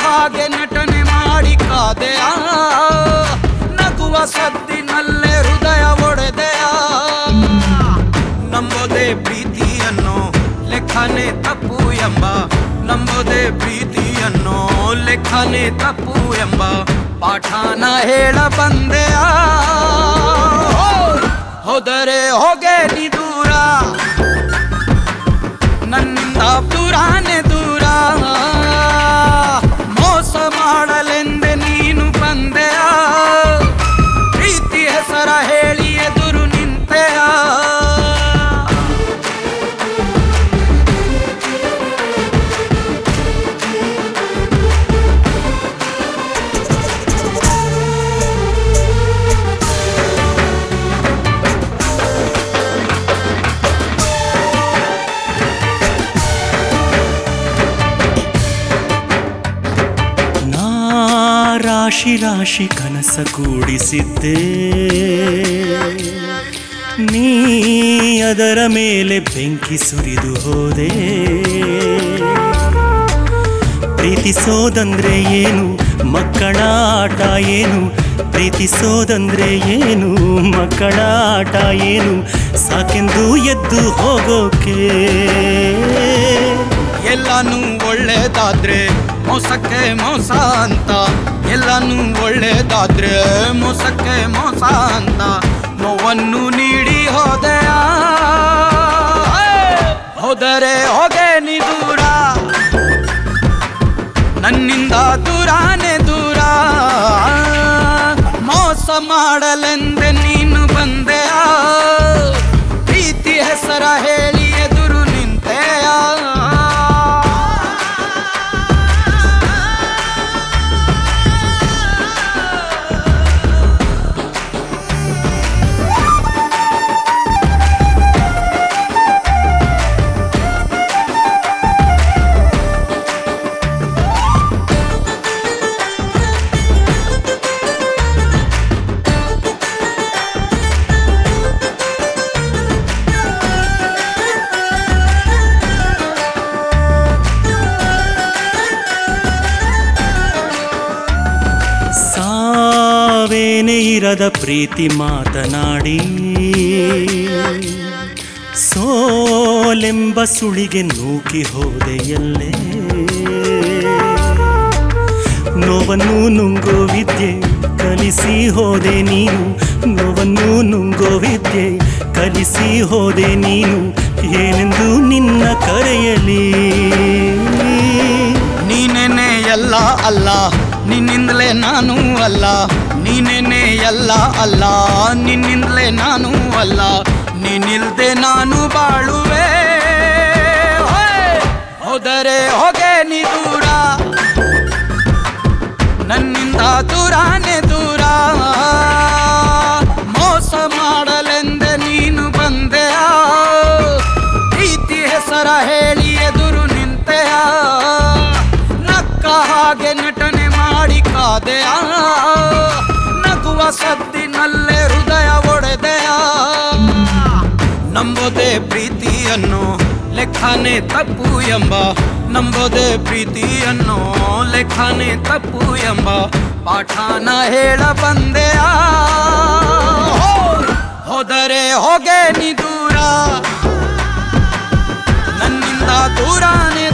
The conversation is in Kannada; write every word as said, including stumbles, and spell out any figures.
ಹಾಗೆ ನಟನೆ ಮಾಡಿ ಕಾದೆಯ ನಗುವ ಸದ್ದಿನಲ್ಲೇ ಹೃದಯ ಒಡೆದೆಯ ನಂಬೋದೇ ಪ್ರೀತಿಯನ್ನು ಲೆಕ್ಕನೆ ತಪ್ಪು ಎಂಬ ನಂಬೋದೇ ಪ್ರೀತಿಯನ್ನು ಲೆಕ್ಕನೆ ತಪ್ಪು ಎಂಬ ಪಾಠನ ಹೇಳ ಬಂದೆಯ ಹೋದರೆ ಹೋಗೆ ನೀ ದೂರ ನನ್ನಿಂದ ದೂರಾನೆ ದೂರ ಮೋಸ ಮಾಡಲೆಂದೆ ನೀನು ಬಂದೆಯ ಪ್ರೀತಿ ಹೆಸರ ಹೇಳಿ ಎದುರು ನಿಂತೆಯ ರಾಶಿ ರಾಶಿ ಕನಸ ಕೂಡಿಸಿದ್ದೆ ನೀ ಅದರ ಮೇಲೆ ಬೆಂಕಿ ಸುರಿದು ಹೋದೆ ಪ್ರೀತಿಸೋದಂದ್ರೆ ಏನು ಮಕ್ಕಳ ಆಟ ಏನು ಪ್ರೀತಿಸೋದಂದ್ರೆ ಏನು ಮಕ್ಕಳ ಆಟ ಏನು ಸಾಕೆಂದು ಎದ್ದು ಹೋಗೋಕೆ ಎಲ್ಲಾನು ಒಳ್ಳೇದಾದ್ರೆ ಮೋಸಕ್ಕೆ ಮೋಸ ಅಂತ ಎಲ್ಲಾನು ಒಳ್ಳೇದಾದ್ರೆ ಮೋಸಕ್ಕೆ ಮೋಸ ಅಂತ ನೋವನ್ನು ನೀಡಿ ಹೋದೆಯ ಹೋದರೆ ಹೋಗೆ ನೀ ದೂರ ನನ್ನಿಂದ ದೂರಾನೆ ದೂರ ಮೋಸ ಮಾಡಲೆಂದೆ ನೀನು ಬಂದೆಯ ಪ್ರೀತಿ ಹೆಸರ ಹೇಳಿ ಎದುರು ನಿಂತೆಯ ಸಾವೇನೇ ಇರದ ಪ್ರೀತಿ ಮಾತನಾಡಿ ಸೋಲೆಂಬ ಸುಳಿಗೆ ನೂಕಿ ಹೋದೆಯಲ್ಲೇ ನೋವನ್ನು ನುಂಗೋ ವಿದ್ಯೆ ಕಲಿಸಿ ಹೋದೆ ನೀನು ನೋವನ್ನು ನುಂಗೋ ವಿದ್ಯೆ ಕಲಿಸಿ ಹೋದೆ ನೀನು ಏನೆಂದು ನಿನ್ನ ಕರೆಯಲಿ ನೀನೇನೆ ಎಲ್ಲ ಅಲ್ಲ ನಿನ್ನಿಂದಲೇ ನಾನು ಅಲ್ಲ ನೀನೇನೆ ಎಲ್ಲ ಅಲ್ಲ ನಿನ್ನಿಂದಲೇ ನಾನು ಅಲ್ಲ ನೀನಿಲ್ದೆ ನಾನು ಬಾಳುವೆ ಹೋದರೆ ಹೋಗೆ ನೀ ದೂರ ನನ್ನಿಂದ ದೂರಾನೆ ದೂರ ಮೋಸ ಮಾಡಲೆಂದೆ ನೀನು ಬಂದೆಯ ಪ್ರೀತಿ ಹೆಸರ ಹೇಳಿ ಎದುರು ನಿಂತೆಯ ನಕ್ಕ ಹಾಗೆ ನಟನೆ ಮಾಡಿ ಕಾದೆಯ ನಗುವ ಸದ್ದಿನಲ್ಲೇ ಹೃದಯ ಒಡೆದೆಯ ನಂಬೋದೇ ಪ್ರೀತಿಯನ್ನು ಲೆಕ್ಕನೆ ತಪ್ಪು ಎಂಬ ನಂಬೋದೇ ಪ್ರೀತಿಯನ್ನು ಲೆಕ್ಕನೆ ತಪ್ಪು ಎಂಬ ಪಾಠನ ಹೇಳ ಬಂದೆಯ ಹೋದರೆ ಹೋಗೆ ನೀ ದೂರ ನನ್ನಿಂದ ದೂರಾನೆ